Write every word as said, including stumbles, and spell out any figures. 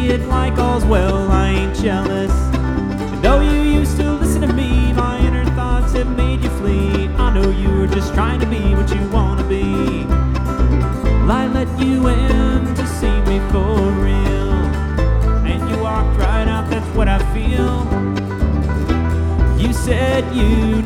see it like all's well, I ain't jealous. And though you used to listen to me, my inner thoughts have made you flee. I know you were just trying to be what you wanna be. Well, I let you in to see me for real, and you walked right out, that's what I feel. You said you